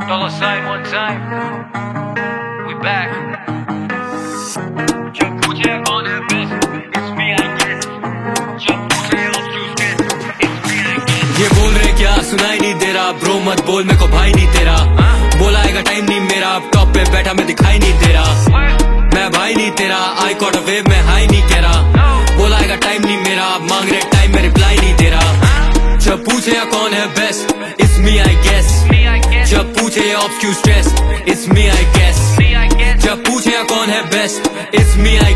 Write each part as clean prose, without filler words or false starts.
Dollar sign one time. We back. जब पूछे कौन है best, it's me I guess. जब पूछे अब choose it's me I guess. ये बोल रहे क्या सुनाई नहीं दे रहा, ब्रो मत बोल मेरे को भाई नहीं तेरा। बोला आएगा टाइम नहीं मेरा, अब टॉप पे बैठा मैं दिखाई नहीं दे रहा। मैं भाई नहीं तेरा, आई कॉट अ वेव में हाई नहीं कह रहा। बोला आएगा टाइम नहीं मेरा, अब मांग रहे टाइम में रिप्लाई नहीं दे रहा। जब पूछे या कौन है best, it's me I guess. जब पूछे ऑफ क्यों stress, it's me I guess. जब पूछे या कौन है best, it's me I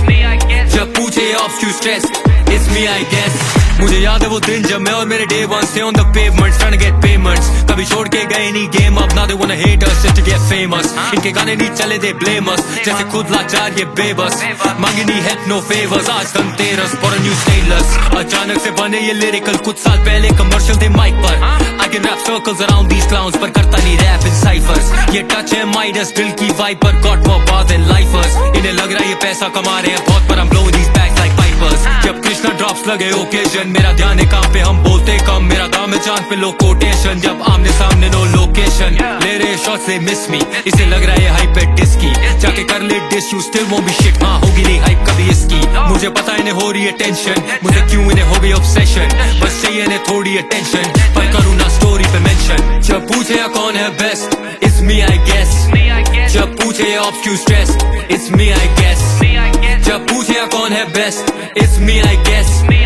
guess. जब पूछे ऑफ क्यों stress, it's me I guess. मुझे याद है वो दिन जब मैं और मेरे डे वन थे on the pavements trying to get payments। कभी छोड़ के गए नहीं गेम, अब now they wanna hate us just to get famous। इनके गाने नहीं चले they blame us, जैसे खुद लाचार ये बेबस। मांगी नहीं help no favors, आज Dhanteras for a new stateless। अचानक से बने ये lyrical, कुछ साल पहले कमर्शियल थे माइक पर। I can rap circles around these clowns, पर करता नहीं rap in ciphers। ये टच है माइडस दिल की वाइब पर, got more bar than lifers। इन्हें लग रहा है ये पैसा कमा रहे हैं बहुत, पर I'm blowing these bags like pipers। जब कृष्णा ड्रॉप्स लगे ओकेजन, मेरा ध्यान है काम पे हम बोलते कम। मेरा दाम है चांद पे लो कोटेशन, जब आमने सामने नो लोकेशन। ले रहे शॉट्स से मिस मी, इसे लग रहा है हाइप है डिस्की। जाके कर ले diss you still won't be shit, हाँ होगी नहीं हाइप कभी इसकी। मुझे पता इन्हें हो रही है टेंशन, मुझे क्यों इन्हें हो गई ऑब्सेशन। बस चाहिए इन्हें थोड़ी अटेंशन, पर करूँ ना स्टोरी पे मेंशन। जब पूछे या कौन है best, it's me I guess. जब पूछे ऑफ क्यों stress, it's me I guess. जब पूछे या कौन है best, it's me I guess.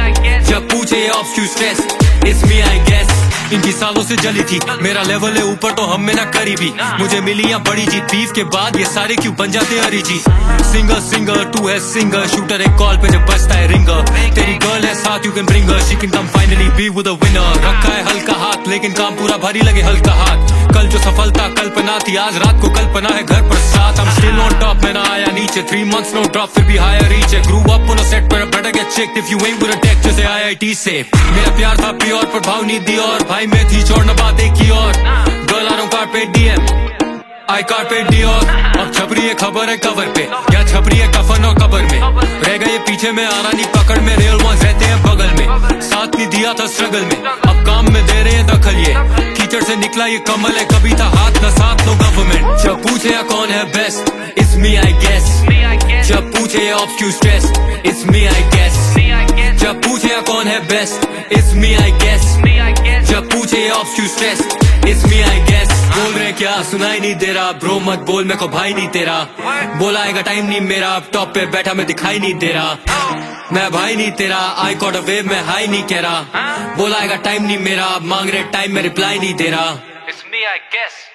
जब पूछे ऑफ क्यों stress, it's me I guess. इनकी सालों से जली थी, मेरा लेवल है ऊपर तो हम में ना करीबी। मुझे मिली या बड़ी जीत, बीफ के बाद ये सारे क्यों बन जाते अरिजीत। सिंगर सिंगर तू है सिंगर, शूटर एक कॉल पे जब बजता है रिंगर। तेरी गर्ल है साथ, you can bring her, she can come finally be with a winner. रखा है हल्का हाथ, लेकिन काम पूरा भारी लगे हल्का हाथ। कल जो सफलता कल्पना थी, आज रात को कल्पना है घर पर साथ। I'm still on top, मैं ना आया नीचे, 3 months no drop, फिर भी higher reach है। Grew up on a set पर better get checked if you ain't with a tech, जैसे IIT से। मेरा प्यार था प्योर पर भाव नहीं दी, और भाई में थी छोड़ना बात एक ही और। गर्ल आ रहा carpet DM, I carpet Dior. अब छपरी है खबर है कवर पे, या छपरी है कफन और कबर में। रह गए पीछे में आना नहीं पकड़ में, रियल वंस रहते हैं बगल में। साथ नहीं दिया था स्ट्रगल में, अब काम में दे रहे हैं दखल ये। कीचड़ से निकला ये कमल है, कभी था हाथ न साथ नो गवर्नमेंट। जब पूछे या कौन है best, it's me I guess. जब पूछे ऑफ क्यों stress, it's me I guess. जब पूछे या कौन है best, it's me I guess. जब पूछे ऑफ क्यों stress, it's me I guess. बोल रहे क्या सुनाई नहीं दे रहा, ब्रो मत बोल मेरे को भाई नहीं तेरा। बोला आएगा टाइम नहीं मेरा, अब टॉप पे बैठा मैं दिखाई नहीं दे रहा। मैं भाई नहीं तेरा, आई कॉट अ वेव में हाई नहीं कह रहा। बोला आएगा टाइम नहीं मेरा, अब मांग रहे टाइम में रिप्लाई नहीं दे रहा। It's me I guess.